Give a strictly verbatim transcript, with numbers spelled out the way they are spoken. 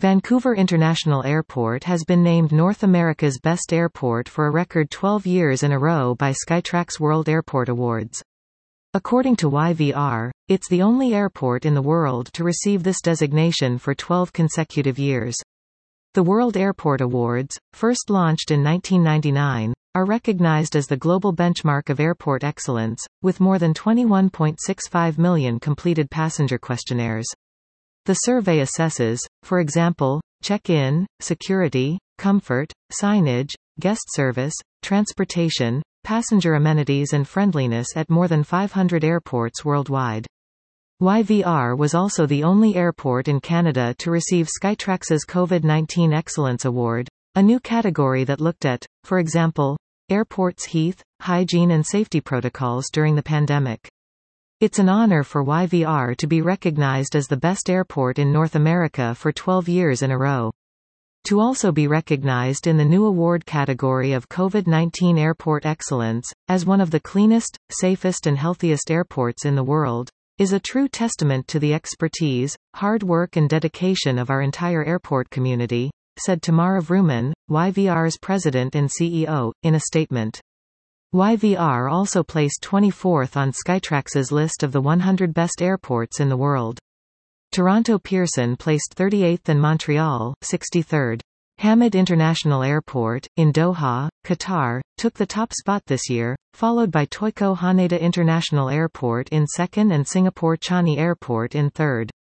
Vancouver International Airport has been named North America's best airport for a record twelve years in a row by Skytrax World Airport Awards. According to Y V R, it's the only airport in the world to receive this designation for twelve consecutive years. The World Airport Awards, first launched in nineteen ninety-nine, are recognized as the global benchmark of airport excellence, with more than twenty-one point six five million completed passenger questionnaires. The survey assesses, for example, check-in, security, comfort, signage, guest service, transportation, passenger amenities and friendliness at more than five hundred airports worldwide. Y V R was also the only airport in Canada to receive Skytrax's COVID nineteen Excellence Award, a new category that looked at, for example, airports' health, hygiene and safety protocols during the pandemic. It's an honor for Y V R to be recognized as the best airport in North America for twelve years in a row. To also be recognized in the new award category of COVID nineteen Airport Excellence, as one of the cleanest, safest and healthiest airports in the world, is a true testament to the expertise, hard work and dedication of our entire airport community, said Tamara Vrooman, Y V R's president and C E O, in a statement. Y V R also placed twenty-fourth on Skytrax's list of the one hundred best airports in the world. Toronto Pearson placed thirty-eighth and Montreal, sixty-third. Hamad International Airport, in Doha, Qatar, took the top spot this year, followed by Toyko Haneda International Airport in second and Singapore Changi Airport in third.